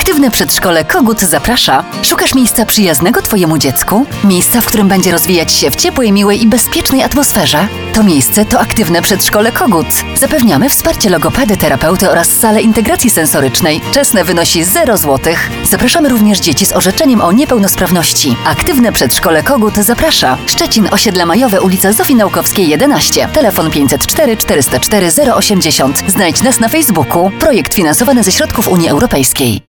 Aktywne Przedszkole Kogut zaprasza. Szukasz miejsca przyjaznego Twojemu dziecku? Miejsca, w którym będzie rozwijać się w ciepłej, miłej i bezpiecznej atmosferze? To miejsce to Aktywne Przedszkole Kogut. Zapewniamy wsparcie logopedy, terapeuty oraz salę integracji sensorycznej. Czesne wynosi 0 zł. Zapraszamy również dzieci z orzeczeniem o niepełnosprawności. Aktywne Przedszkole Kogut zaprasza. Szczecin, Osiedle Majowe, ulica Zofii Naukowskiej 11. Telefon 504 404 080. Znajdź nas na Facebooku. Projekt finansowany ze środków Unii Europejskiej.